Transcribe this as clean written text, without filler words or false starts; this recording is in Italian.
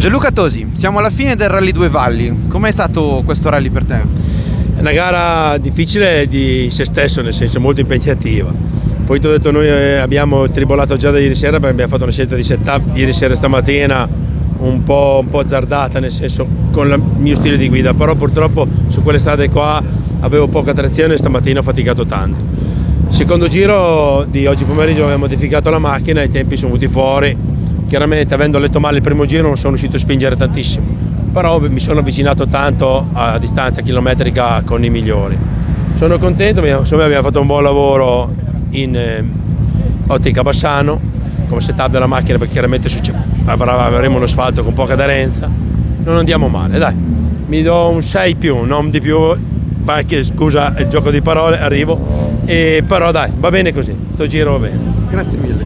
Gianluca Tosi, siamo alla fine del Rally Due Valli. Com'è stato questo rally per te? È una gara difficile di se stesso, nel senso molto impegnativa. Poi ti ho detto, noi abbiamo tribolato già da ieri sera perché abbiamo fatto una scelta di setup ieri sera e stamattina un po' azzardata, nel senso con il mio stile di guida, però purtroppo su quelle strade qua avevo poca trazione e stamattina ho faticato tanto. Secondo giro di oggi pomeriggio abbiamo modificato la macchina, i tempi sono venuti fuori. Chiaramente, avendo letto male il primo giro, non sono riuscito a spingere tantissimo, però mi sono avvicinato tanto a distanza chilometrica con i migliori. Sono contento, insomma abbiamo fatto un buon lavoro in ottica Bassano come setup della macchina, perché chiaramente avremo un asfalto con poca aderenza. Non andiamo male, dai, mi do un 6+, non di più, scusa il gioco di parole, arrivo, però dai, va bene così, sto giro va bene. Grazie mille.